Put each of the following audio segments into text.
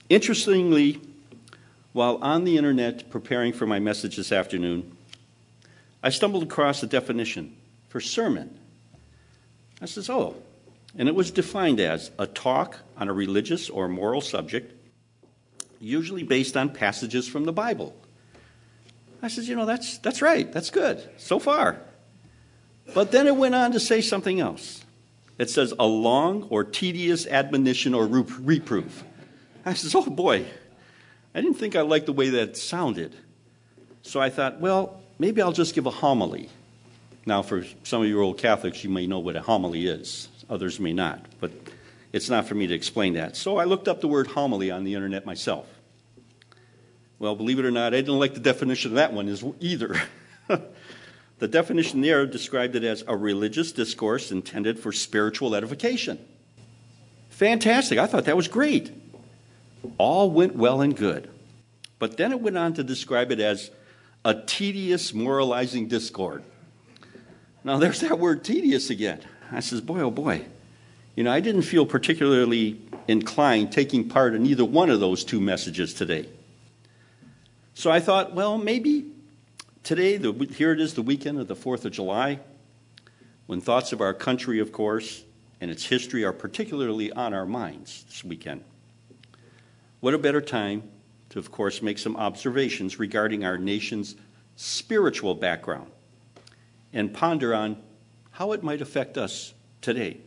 Interestingly, while on the internet preparing for my message this afternoon, I stumbled across a definition for sermon. I says, and it was defined as a talk on a religious or moral subject, usually based on passages from the Bible. I says, that's right, that's good, so far. But then it went on to say something else. It says, a long or tedious admonition or reproof. I says, oh boy, I didn't think I liked the way that sounded. So I thought, well, maybe I'll just give a homily. Now, for some of you old Catholics, you may know what a homily is. Others may not, but it's not for me to explain that. So I looked up the word homily on the internet myself. Well, believe it or not, I didn't like the definition of that one either. The definition there described it as a religious discourse intended for spiritual edification. Fantastic. I thought that was great. All went well and good. But then it went on to describe it as a tedious moralizing discord. Now, there's that word tedious again. I says, boy, oh boy. I didn't feel particularly inclined taking part in either one of those two messages today. So I thought, well, maybe today, here it is, the weekend of the 4th of July, when thoughts of our country, of course, and its history are particularly on our minds this weekend. What a better time to, of course, make some observations regarding our nation's spiritual background and ponder on how it might affect us today.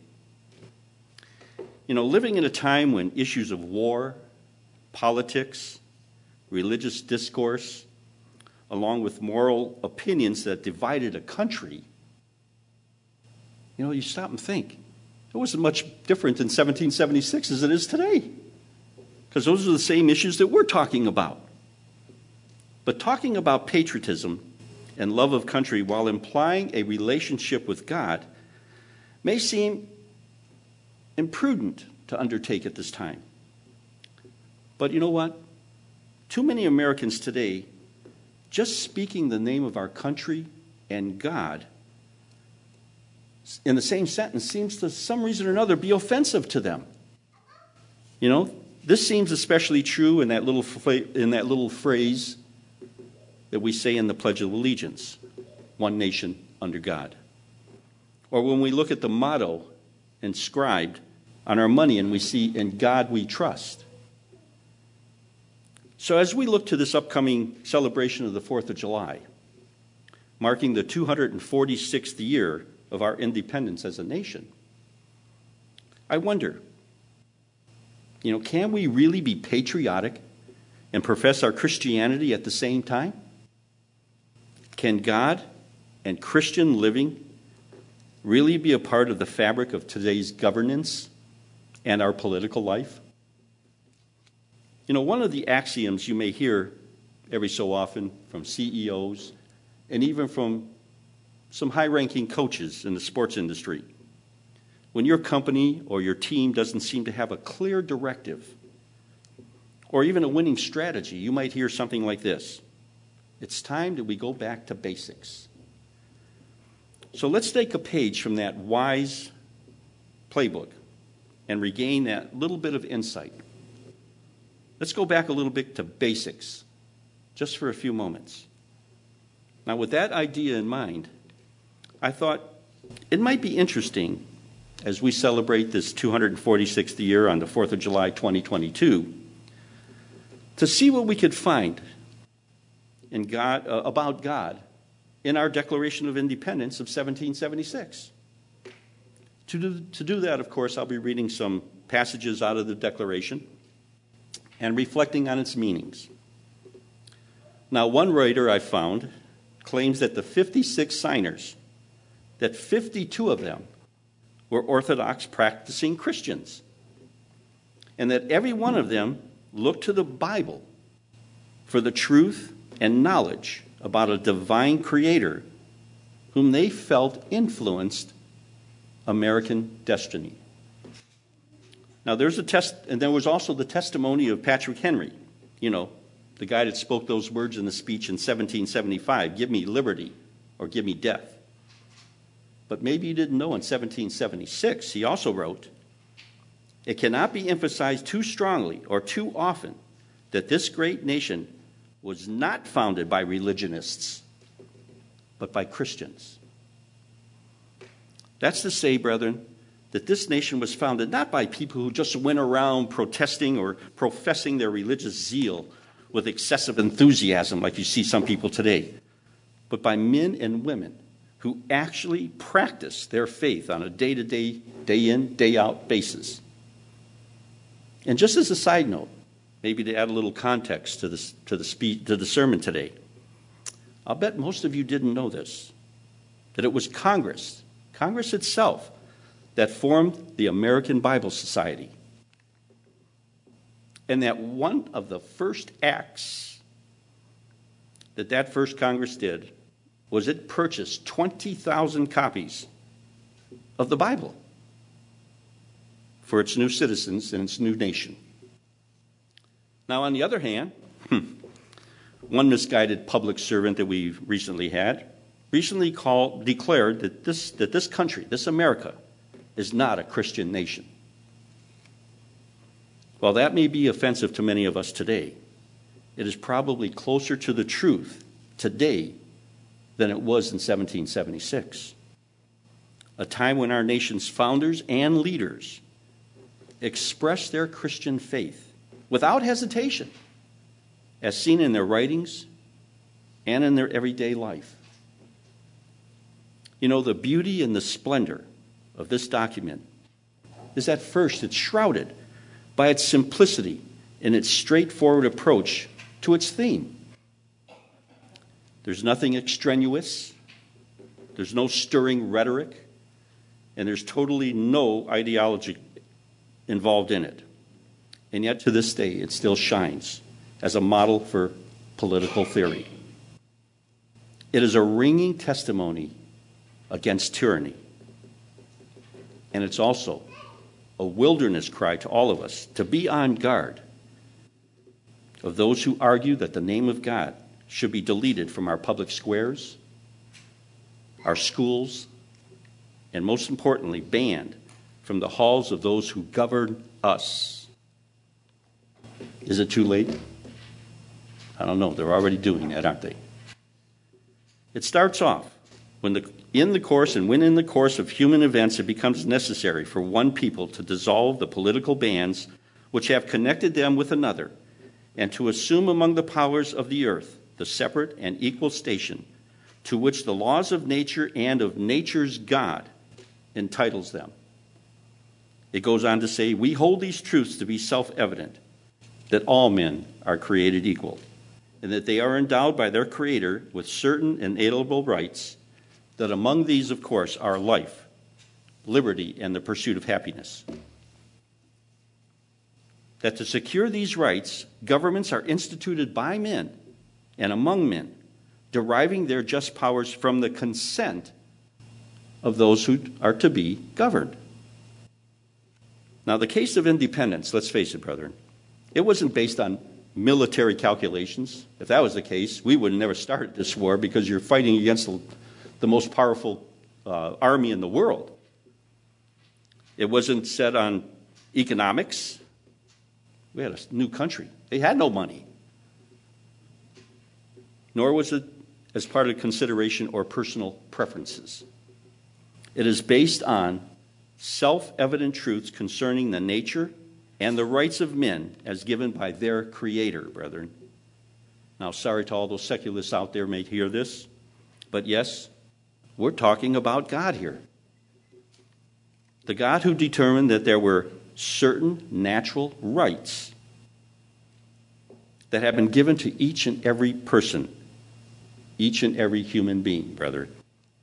Living in a time when issues of war, politics, religious discourse, along with moral opinions that divided a country, you stop and think. It wasn't much different in 1776 as it is today, because those are the same issues that we're talking about. But talking about patriotism and love of country while implying a relationship with God may seem imprudent to undertake at this time. But you know what? Too many Americans today, just speaking the name of our country and God in the same sentence seems to some reason or another be offensive to them. This seems especially true in that little phrase that we say in the Pledge of Allegiance, one nation under God. Or when we look at the motto inscribed on our money and we see, in God we trust. So as we look to this upcoming celebration of the 4th of July, marking the 246th year of our independence as a nation, I wonder, can we really be patriotic and profess our Christianity at the same time? Can God and Christian living really be a part of the fabric of today's governance and our political life? One of the axioms you may hear every so often from CEOs and even from some high-ranking coaches in the sports industry, when your company or your team doesn't seem to have a clear directive or even a winning strategy, you might hear something like this: it's time that we go back to basics. So let's take a page from that wise playbook and regain that little bit of insight. Let's go back a little bit to basics, just for a few moments. Now, with that idea in mind, I thought it might be interesting, as we celebrate this 246th year on the 4th of July 2022, to see what we could find in God, about God in our Declaration of Independence of 1776. To do that, of course, I'll be reading some passages out of the Declaration and reflecting on its meanings. Now, one writer I found claims that the 56 signers, that 52 of them were Orthodox practicing Christians, and that every one of them looked to the Bible for the truth and knowledge about a divine creator whom they felt influenced American destiny. Now, there was also the testimony of Patrick Henry, the guy that spoke those words in the speech in 1775, "Give me liberty or give me death." But maybe you didn't know in 1776, he also wrote, It cannot be emphasized too strongly or too often that this great nation was not founded by religionists, but by Christians. That's to say, brethren, that this nation was founded not by people who just went around protesting or professing their religious zeal with excessive enthusiasm like you see some people today, but by men and women who actually practice their faith on a day-to-day, day-in, day-out basis. And just as a side note, maybe to add a little context to the sermon today, I'll bet most of you didn't know this, that it was Congress itself, that formed the American Bible Society. And that one of the first acts that first Congress did was it purchased 20,000 copies of the Bible for its new citizens and its new nation. Now, on the other hand, one misguided public servant that we recently had declared that this country, this America, is not a Christian nation. While that may be offensive to many of us today, it is probably closer to the truth today than it was in 1776, a time when our nation's founders and leaders expressed their Christian faith without hesitation, as seen in their writings and in their everyday life. You know, the beauty and the splendor of this document is that first it's shrouded by its simplicity and its straightforward approach to its theme. There's nothing extraneous, there's no stirring rhetoric, and there's totally no ideology involved in it. And yet to this day it still shines as a model for political theory. It is a ringing testimony against tyranny. And it's also a wilderness cry to all of us to be on guard of those who argue that the name of God should be deleted from our public squares, our schools, and most importantly, banned from the halls of those who govern us. Is it too late? I don't know. They're already doing that, aren't they? It starts off when in the course of human events it becomes necessary for one people to dissolve the political bands which have connected them with another, and to assume among the powers of the earth the separate and equal station to which the laws of nature and of nature's God entitles them. It goes on to say, we hold these truths to be self-evident, that all men are created equal, and that they are endowed by their Creator with certain inalienable rights, that among these, of course, are life, liberty, and the pursuit of happiness. That to secure these rights, governments are instituted by men and among men, deriving their just powers from the consent of those who are to be governed. Now, the case of independence, let's face it, brethren, it wasn't based on military calculations. If that was the case, we would have never started this war, because you're fighting against the most powerful army in the world. It wasn't set on economics. We had a new country. They had no money. Nor was it as part of consideration or personal preferences. It is based on self-evident truths concerning the nature and the rights of men as given by their Creator, brethren. Now, sorry to all those secularists out there may hear this, but yes, we're talking about God here. The God who determined that there were certain natural rights that have been given to each and every person, each and every human being, brethren.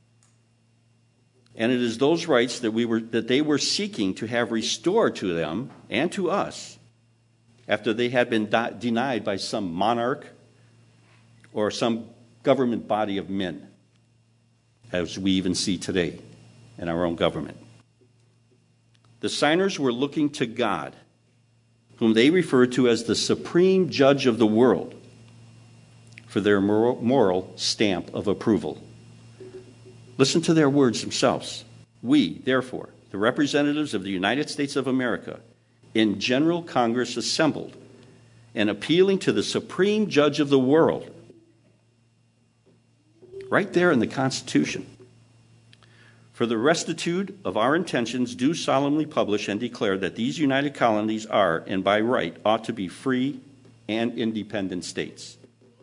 And it is those rights that they were seeking to have restored to them and to us after they had been denied by some monarch or some government body of men, as we even see today in our own government. The signers were looking to God, whom they referred to as the supreme judge of the world, for their moral stamp of approval. Listen to their words themselves. We, therefore, the representatives of the United States of America, in General Congress assembled and appealing to the supreme judge of the world. Right there in the Constitution. For the rectitude of our intentions, do solemnly publish and declare that these united colonies are, and by right, ought to be free and independent states.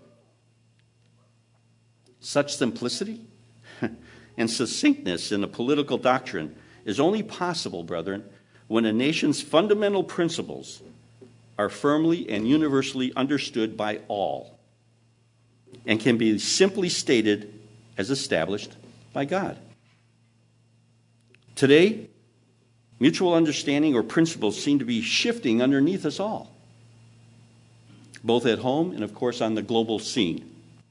Such simplicity and succinctness in a political doctrine is only possible, brethren, when a nation's fundamental principles are firmly and universally understood by all and can be simply stated as established by God. Today, mutual understanding or principles seem to be shifting underneath us all, both at home and, of course, on the global scene.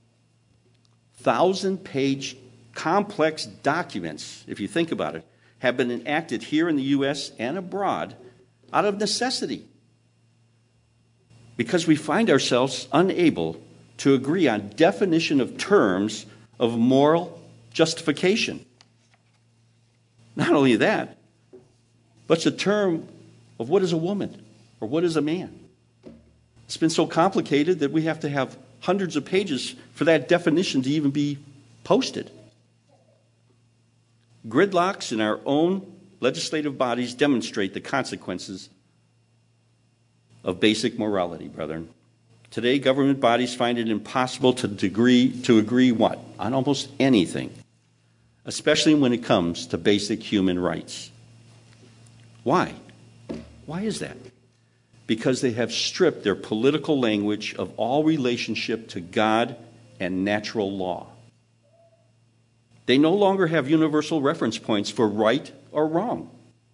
1,000-page complex documents, if you think about it, have been enacted here in the U.S. and abroad out of necessity because we find ourselves unable to agree on definition of terms of moral justification. Not only that, but it's a term of what is a woman or what is a man. It's been so complicated that we have to have hundreds of pages for that definition to even be posted. Gridlocks in our own legislative bodies demonstrate the consequences of basic morality, brethren. Today, government bodies find it impossible to agree what? On almost anything, especially when it comes to basic human rights. Why? Why is that? Because they have stripped their political language of all relationship to God and natural law. They no longer have universal reference points for right or wrong.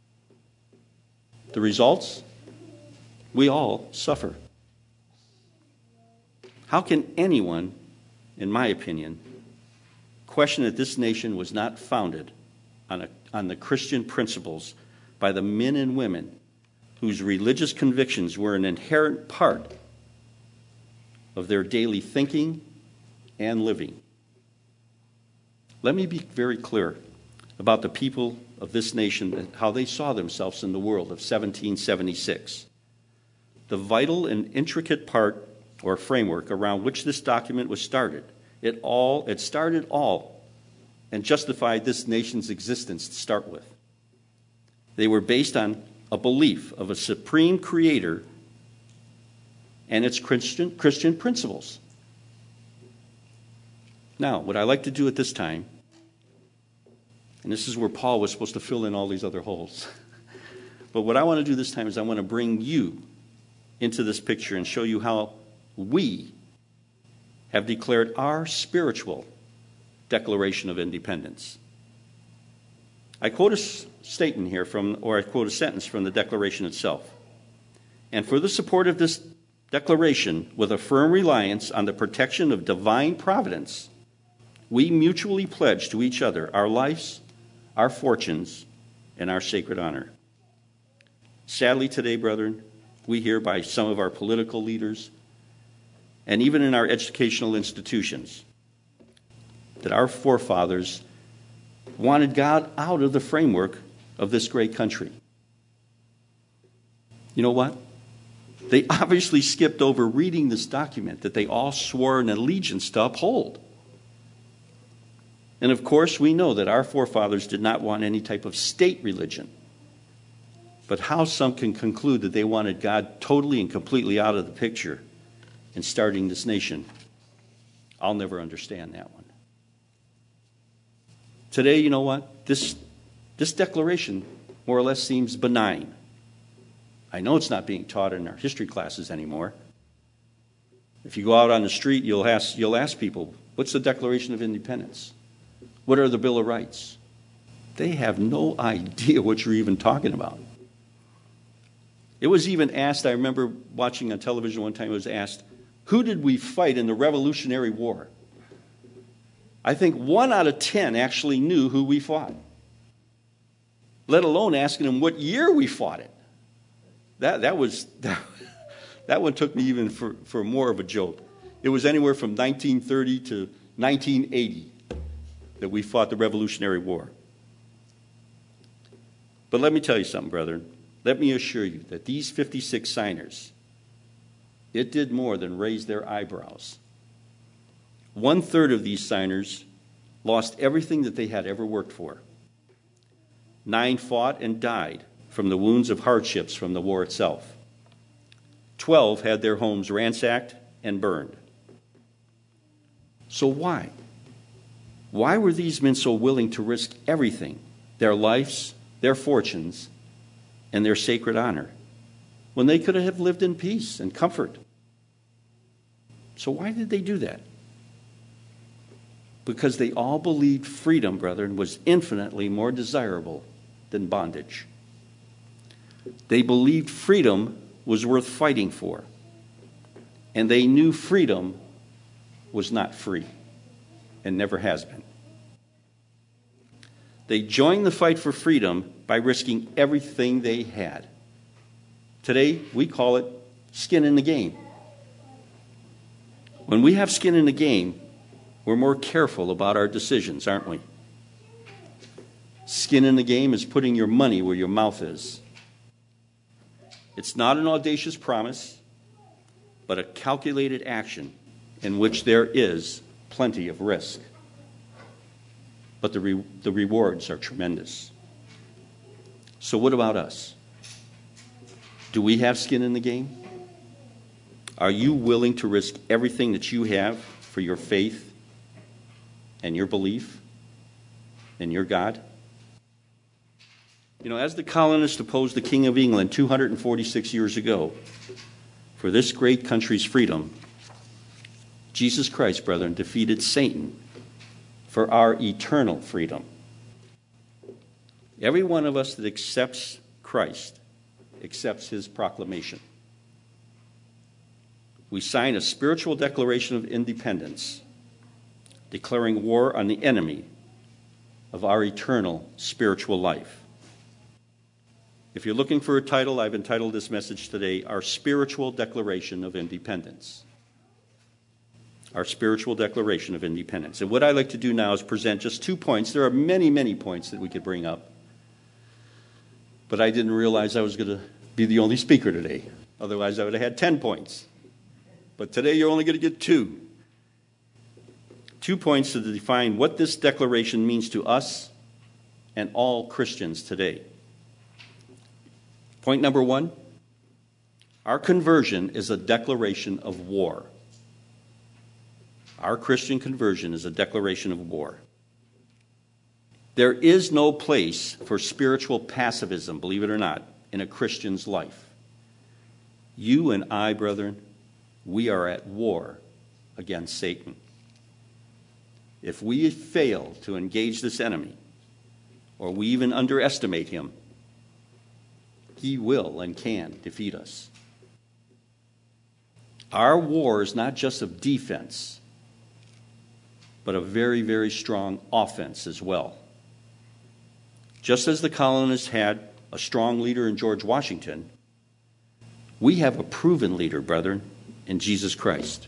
The results? We all suffer. How can anyone, in my opinion, question that this nation was not founded on the Christian principles by the men and women whose religious convictions were an inherent part of their daily thinking and living? Let me be very clear about the people of this nation and how they saw themselves in the world of 1776. The vital and intricate part or framework around which this document was started, it started all and justified this nation's existence to start with. They were based on a belief of a supreme creator and its Christian principles. Now, what I like to do at this time, and this is where Paul was supposed to fill in all these other holes, but what I want to do this time is I want to bring you into this picture and show you how we have declared our spiritual Declaration of Independence. I quote a statement here I quote a sentence from the Declaration itself. And for the support of this declaration, with a firm reliance on the protection of divine providence, we mutually pledge to each other our lives, our fortunes, and our sacred honor. Sadly today, brethren, we hear by some of our political leaders and even in our educational institutions that our forefathers wanted God out of the framework of this great country. You know what? They obviously skipped over reading this document that they all swore an allegiance to uphold. And of course, we know that our forefathers did not want any type of state religion. But how some can conclude that they wanted God totally and completely out of the picture in starting this nation, I'll never understand that one. Today, you know what? This declaration more or less seems benign. I know it's not being taught in our history classes anymore. If you go out on the street, you'll ask people, what's the Declaration of Independence? What are the Bill of Rights? They have no idea what you're even talking about. It was even asked, I remember watching on television one time, it was asked, who did we fight in the Revolutionary War? I think 1 out of 10 actually knew who we fought, let alone asking them what year we fought it. That one took me even for more of a joke. It was anywhere from 1930 to 1980 that we fought the Revolutionary War. But let me tell you something, brethren. let me assure you that these 56 signers, it did more than raise their eyebrows. 1/3 of these signers lost everything that they had ever worked for. 9 fought and died from the wounds of hardships from the war itself. 12 had their homes ransacked and burned. So why? Why were these men so willing to risk everything, their lives, their fortunes, and their sacred honor, when they could have lived in peace and comfort? So why did they do that? Because they all believed freedom, brethren, was infinitely more desirable than bondage. They believed freedom was worth fighting for. And they knew freedom was not free and never has been. They joined the fight for freedom by risking everything they had. Today, we call it skin in the game. When we have skin in the game, we're more careful about our decisions, aren't we? Skin in the game is putting your money where your mouth is. It's not an audacious promise, but a calculated action in which there is plenty of risk. But the rewards are tremendous. So what about us? Do we have skin in the game? Are you willing to risk everything that you have for your faith and your belief in your God? You know, as the colonists opposed the King of England 246 years ago for this great country's freedom, Jesus Christ, brethren, defeated Satan for our eternal freedom. Every one of us that accepts Christ accepts his proclamation. We sign a spiritual declaration of independence, declaring war on the enemy of our eternal spiritual life. If you're looking for a title, I've entitled this message today, Our Spiritual Declaration of Independence. Our Spiritual Declaration of Independence. And what I'd like to do now is present just 2 points. There are many, many points that we could bring up. But I didn't realize I was going to be the only speaker today. Otherwise, I would have had 10 points. But today, you're only going to get 2. 2 points to define what this declaration means to us and all Christians today. Point number 1, our conversion is a declaration of war. Our Christian conversion is a declaration of war. There is no place for spiritual pacifism, believe it or not, in a Christian's life. You and I, brethren, we are at war against Satan. If we fail to engage this enemy, or we even underestimate him, he will and can defeat us. Our war is not just of defense, but a very, very strong offense as well. Just as the colonists had a strong leader in George Washington, we have a proven leader, brethren, in Jesus Christ.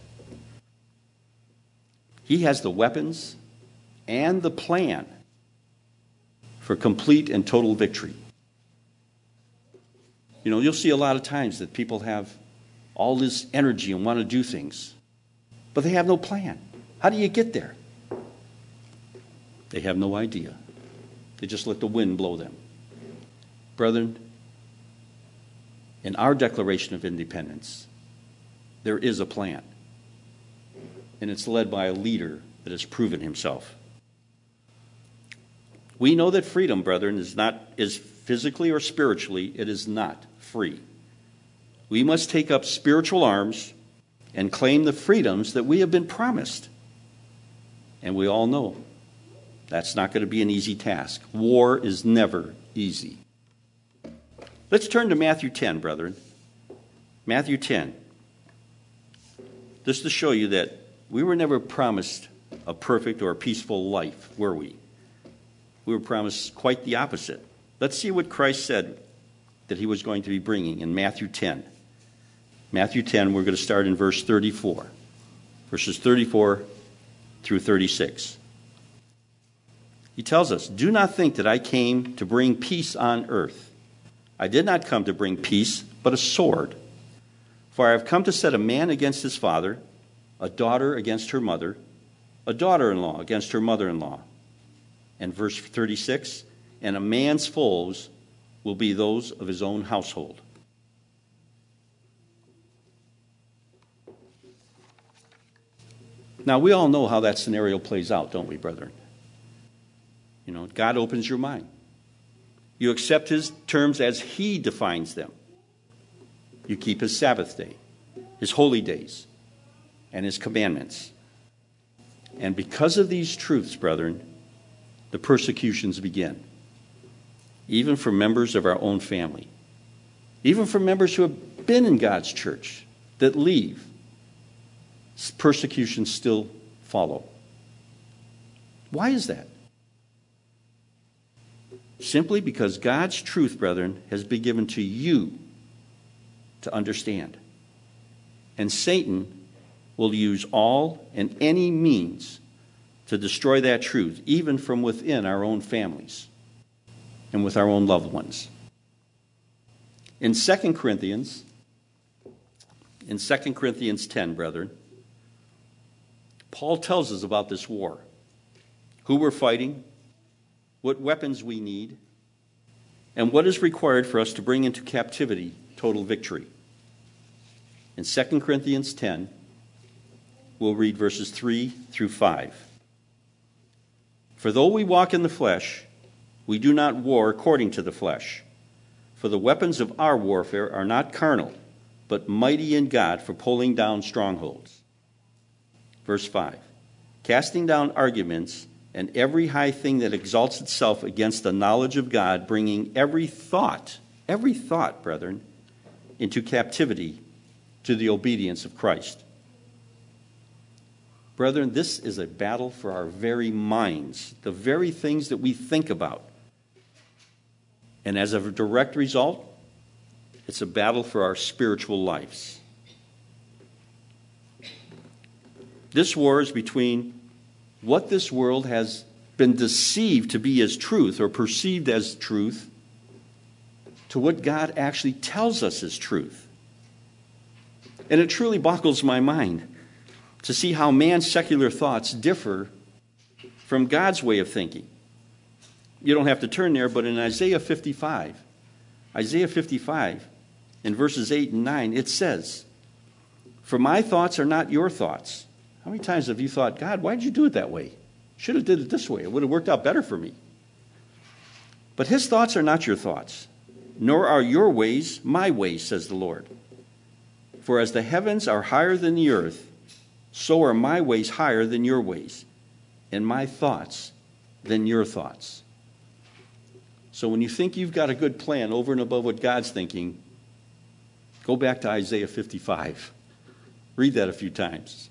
He has the weapons and the plan for complete and total victory. You know, you'll see a lot of times that people have all this energy and want to do things, but they have no plan. How do you get there? They have no idea. They just let the wind blow them. Brethren, in our Declaration of Independence, there is a plan, and it's led by a leader that has proven himself. We know that freedom, brethren, is physically or spiritually, it is not free. We must take up spiritual arms and claim the freedoms that we have been promised. And we all know that's not going to be an easy task. War is never easy. Let's turn to Matthew 10, brethren. Matthew 10. Just to show you that we were never promised a perfect or a peaceful life, were we? We were promised quite the opposite. Let's see what Christ said that he was going to be bringing in Matthew 10. Matthew 10, we're going to start in verse 34. Verses 34 through 36. He tells us, "Do not think that I came to bring peace on earth. I did not come to bring peace, but a sword. For I have come to set a man against his father, a daughter against her mother, a daughter-in-law against her mother-in-law. And verse 36, and a man's foes will be those of his own household. Now, we all know how that scenario plays out, don't we, brethren? You know, God opens your mind. You accept his terms as he defines them. You keep his Sabbath day, his holy days, and his commandments. And because of these truths, brethren, the persecutions begin. Even for members of our own family. Even for members who have been in God's church that leave. Persecutions still follow. Why is that? Simply because God's truth, brethren, has been given to you to understand. And Satan will use all and any means to destroy that truth, even from within our own families and with our own loved ones. In 2 Corinthians 10, brethren, Paul tells us about this war, who we're fighting, what weapons we need, and what is required for us to bring into captivity total victory. In 2 Corinthians 10, we'll read verses 3 through 5. For though we walk in the flesh, we do not war according to the flesh. For the weapons of our warfare are not carnal, but mighty in God for pulling down strongholds. Verse 5. Casting down arguments and every high thing that exalts itself against the knowledge of God, bringing every thought, brethren, into captivity to the obedience of Christ. Brethren, this is a battle for our very minds, the very things that we think about. And as a direct result, it's a battle for our spiritual lives. This war is between what this world has been deceived to be as truth or perceived as truth to what God actually tells us is truth. And it truly boggles my mind to see how man's secular thoughts differ from God's way of thinking. You don't have to turn there, but in Isaiah 55, in verses 8 and 9, it says, "For my thoughts are not your thoughts." How many times have you thought, God, why did you do it that way? Should have did it this way. It would have worked out better for me. But his thoughts are not your thoughts, nor are your ways my ways, says the Lord. For as the heavens are higher than the earth, so are my ways higher than your ways, and my thoughts than your thoughts. So when you think you've got a good plan over and above what God's thinking, go back to Isaiah 55. Read that a few times.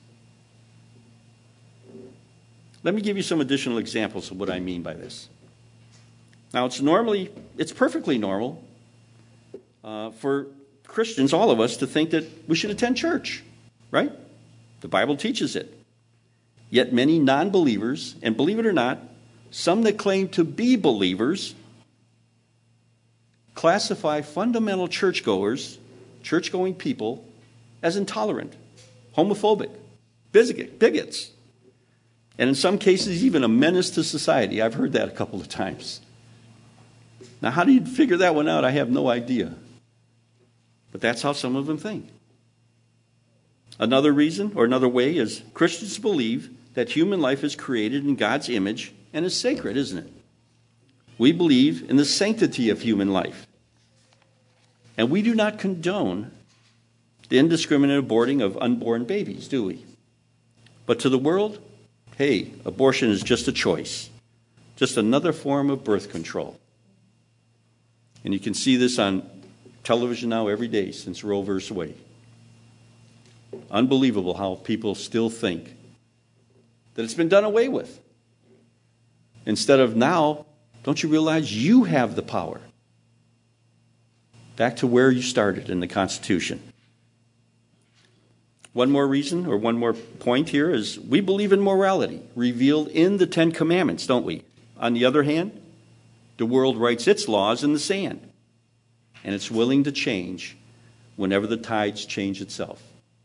Let me give you some additional examples of what I mean by this. Now, it's perfectly normal for Christians, all of us, to think that we should attend church, right? The Bible teaches it. Yet many non-believers, and believe it or not, some that claim to be believers, classify fundamental churchgoers, church-going people, as intolerant, homophobic, bigots, and in some cases even a menace to society. I've heard that a couple of times. Now, how do you figure that one out? I have no idea. But that's how some of them think. Another reason, or another way, is Christians believe that human life is created in God's image and is sacred, isn't it? We believe in the sanctity of human life. And we do not condone the indiscriminate aborting of unborn babies, do we? But to the world, hey, abortion is just a choice, just another form of birth control. And you can see this on television now every day since Roe v. Wade. Unbelievable how people still think that it's been done away with. Instead of now, don't you realize you have the power? Back to where you started in the Constitution. One more reason, or one more point here, is we believe in morality revealed in the Ten Commandments, don't we? On the other hand, the world writes its laws in the sand. and it's willing to change whenever the tides change itself.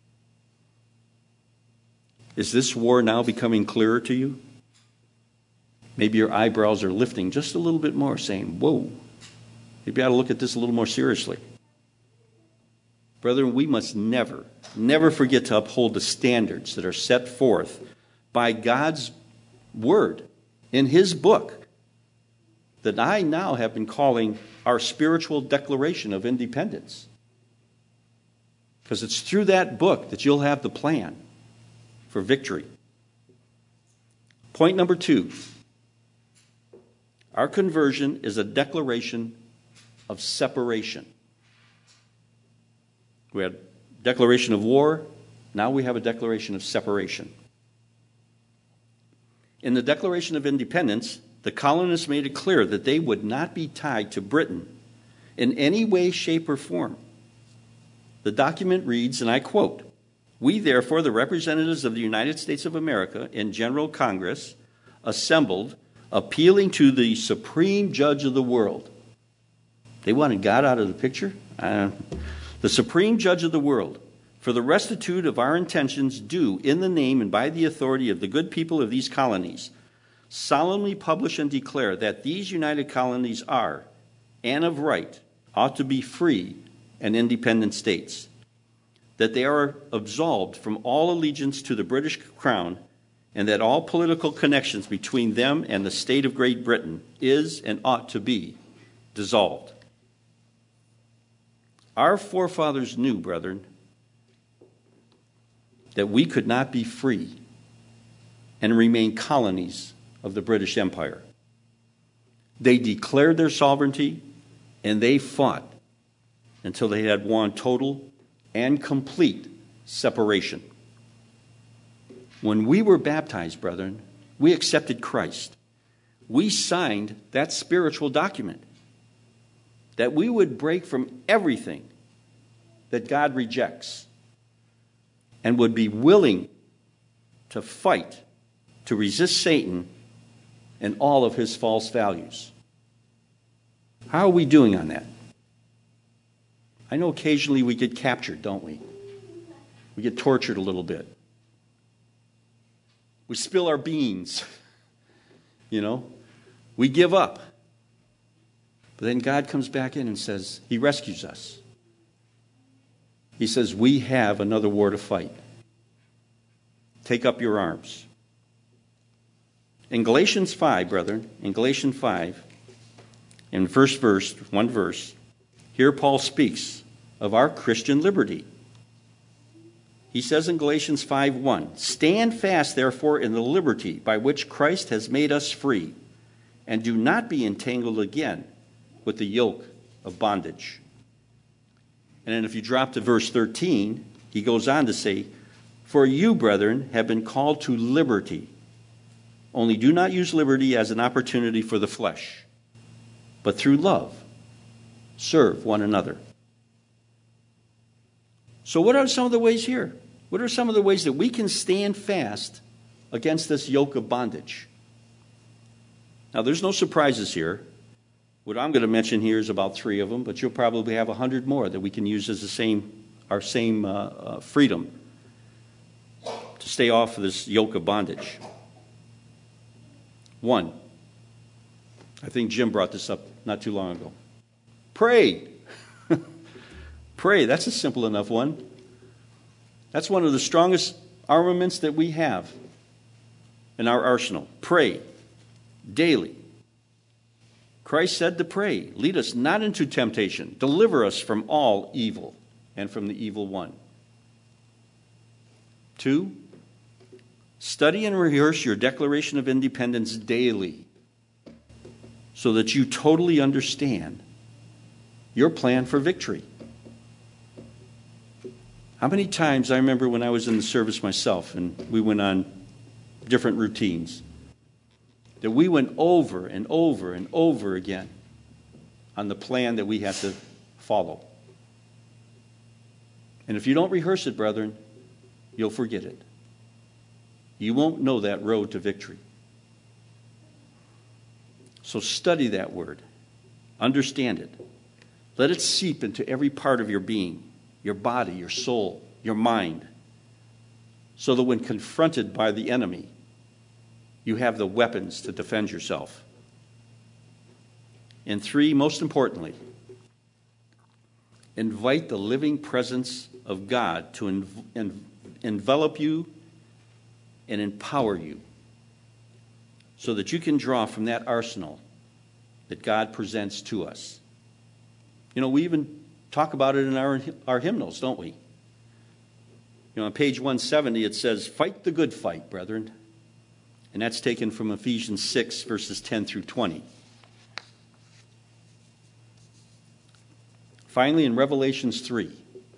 Is this war now becoming clearer to you? Maybe your eyebrows are lifting just a little bit more, saying, whoa, maybe I ought to look at this a little more seriously. Brethren, we must never forget to uphold the standards that are set forth by God's Word in His book that I now have been calling our spiritual declaration of independence. Because it's through that book that you'll have the plan for victory. Point number 2. Our conversion is a declaration of separation. We had a declaration of war. Now we have a declaration of separation. In the Declaration of Independence, the colonists made it clear that they would not be tied to Britain in any way, shape, or form. The document reads, and I quote, "We, therefore, the representatives of the United States of America in General Congress, assembled, appealing to the supreme judge of the world." They wanted God out of the picture? The supreme judge of the world, for the restitute of our intentions due in the name and by the authority of the good people of these colonies, solemnly publish and declare that these united colonies are, and of right, ought to be free and independent states, that they are absolved from all allegiance to the British Crown, and that all political connections between them and the state of Great Britain is and ought to be dissolved. Our forefathers knew, brethren, that we could not be free and remain colonies of the British Empire. They declared their sovereignty, and they fought until they had won total and complete separation. When we were baptized, brethren, we accepted Christ. We signed that spiritual document that we would break from everything that God rejects and would be willing to fight, to resist Satan and all of his false values. How are we doing on that? I know occasionally we get captured, don't we? We get tortured a little bit. We spill our beans. We give up. But then God comes back in and says, He rescues us. He says, we have another war to fight. Take up your arms. In Galatians 5, brethren, in Galatians 5, in one verse, here Paul speaks of our Christian liberty. He says in Galatians 5:1, "Stand fast, therefore, in the liberty by which Christ has made us free, and do not be entangled again with the yoke of bondage." And then if you drop to verse 13, he goes on to say, "For you, brethren, have been called to liberty. Only do not use liberty as an opportunity for the flesh, but through love, serve one another." So what are some of the ways here? What are some of the ways that we can stand fast against this yoke of bondage? Now, there's no surprises here. What I'm going to mention here is about 3 of them, but you'll probably have 100 more that we can use as our same freedom to stay off of this yoke of bondage. 1, I think Jim brought this up not too long ago. Pray. Pray, that's a simple enough one. That's one of the strongest armaments that we have in our arsenal. Pray daily. Christ said to pray, "Lead us not into temptation. Deliver us from all evil and from the evil one." 2, study and rehearse your Declaration of Independence daily so that you totally understand your plan for victory. How many times, I remember when I was in the service myself and we went on different routines, that we went over and over and over again on the plan that we had to follow. And if you don't rehearse it, brethren, you'll forget it. You won't know that road to victory. So study that word. Understand it. Let it seep into every part of your being, your body, your soul, your mind, so that when confronted by the enemy, you have the weapons to defend yourself. And 3, most importantly, invite the living presence of God to envelop you and empower you so that you can draw from that arsenal that God presents to us. You know, we even talk about it in our hymnals, don't we? You know, on page 170 it says, "Fight the good fight, brethren." And that's taken from Ephesians 6, verses 10 through 20. Finally, in Revelations 3,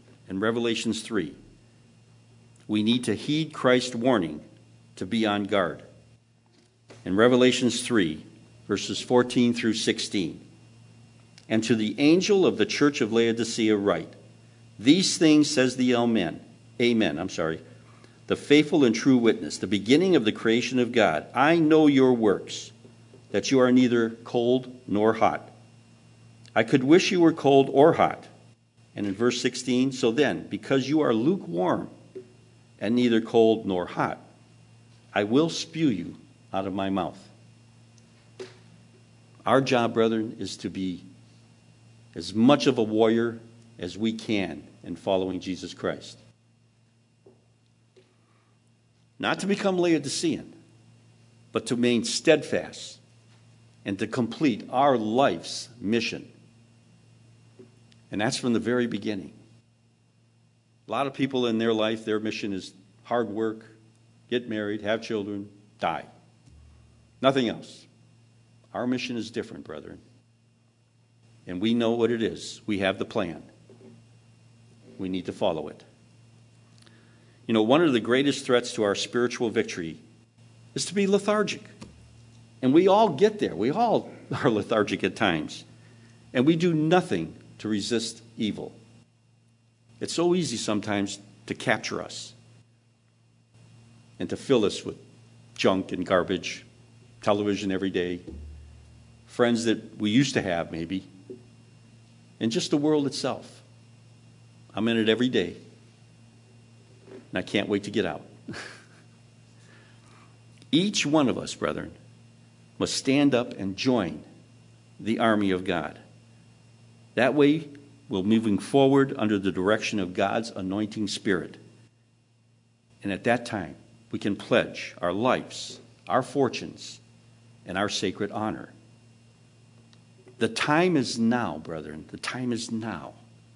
we need to heed Christ's warning to be on guard. In Revelations 3, verses 14 through 16, "And to the angel of the church of Laodicea write, These things says the Amen, the faithful and true witness, the beginning of the creation of God. I know your works, that you are neither cold nor hot. I could wish you were cold or hot." And in verse 16, "So then, because you are lukewarm and neither cold nor hot, I will spew you out of my mouth." Our job, brethren, is to be as much of a warrior as we can in following Jesus Christ. Not to become Laodicean, but to remain steadfast and to complete our life's mission. And that's from the very beginning. A lot of people in their life, their mission is hard work, get married, have children, die. Nothing else. Our mission is different, brethren. And we know what it is. We have the plan. We need to follow it. You know, one of the greatest threats to our spiritual victory is to be lethargic. And we all get there. We all are lethargic at times. And we do nothing to resist evil. It's so easy sometimes to capture us and to fill us with junk and garbage, television every day, friends that we used to have maybe, and just the world itself. I'm in it every day, and I can't wait to get out. Each one of us, brethren, must stand up and join the army of God. That way, we're moving forward under the direction of God's anointing spirit. And at that time, we can pledge our lives, our fortunes, and our sacred honor. The time is now, brethren. The time is now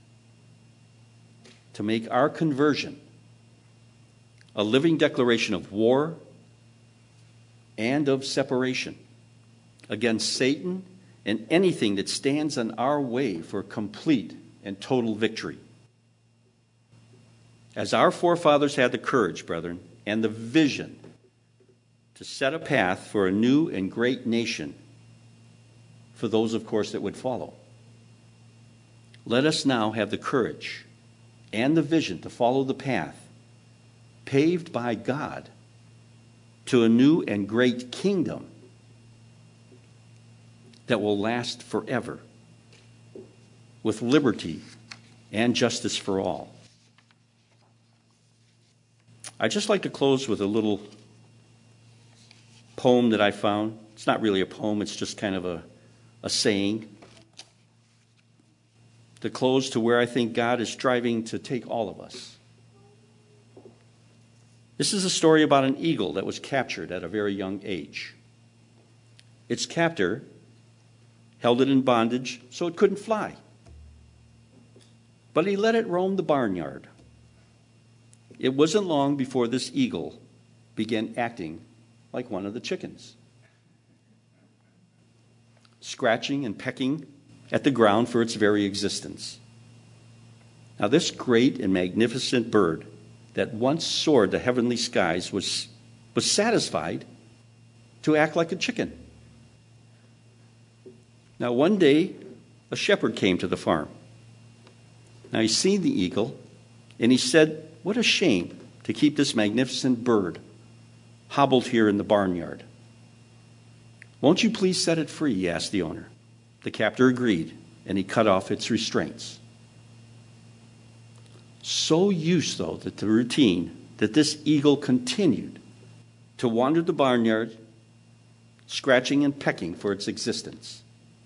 to make our conversion a living declaration of war and of separation against Satan and anything that stands in our way for complete and total victory. As our forefathers had the courage, brethren, and the vision to set a path for a new and great nation, for those, of course, that would follow. Let us now have the courage and the vision to follow the path paved by God to a new and great kingdom that will last forever, with liberty and justice for all. I'd just like to close with a little poem that I found. It's not really a poem, it's just kind of a saying to close to where I think God is striving to take all of us. This is a story about an eagle that was captured at a very young age. Its captor held it in bondage so it couldn't fly. But he let it roam the barnyard. It wasn't long before this eagle began acting like one of the chickens, scratching and pecking at the ground for its very existence. Now, this great and magnificent bird that once soared the heavenly skies was satisfied to act like a chicken. Now, one day, a shepherd came to the farm. Now, he seen the eagle, and he said, "What a shame to keep this magnificent bird hobbled here in the barnyard. Won't you please set it free?" he asked the owner. The captor agreed, and he cut off its restraints. So used, though, to the routine that this eagle continued to wander the barnyard, scratching and pecking for its existence.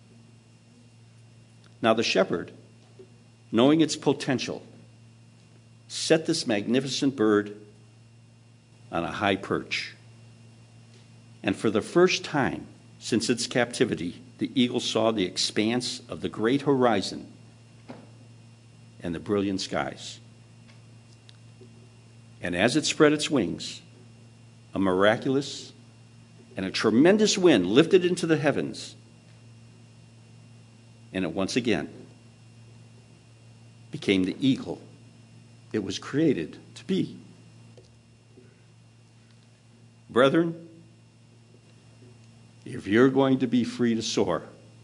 Now the shepherd, knowing its potential, set this magnificent bird on a high perch. And for the first time since its captivity, the eagle saw the expanse of the great horizon and the brilliant skies. And as it spread its wings, a miraculous and a tremendous wind lifted into the heavens, and it once again became the eagle it was created to be. Brethren, if you're going to be free to soar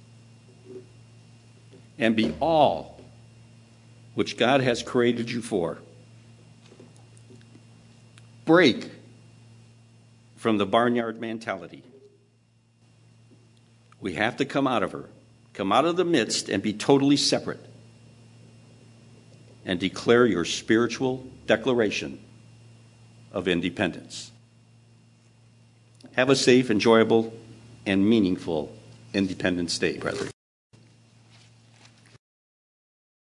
and be all which God has created you for, break from the barnyard mentality. We have to come out of her, come out of the midst and be totally separate and declare your spiritual declaration of independence. Have a safe, enjoyable, and meaningful Independence Day, brethren.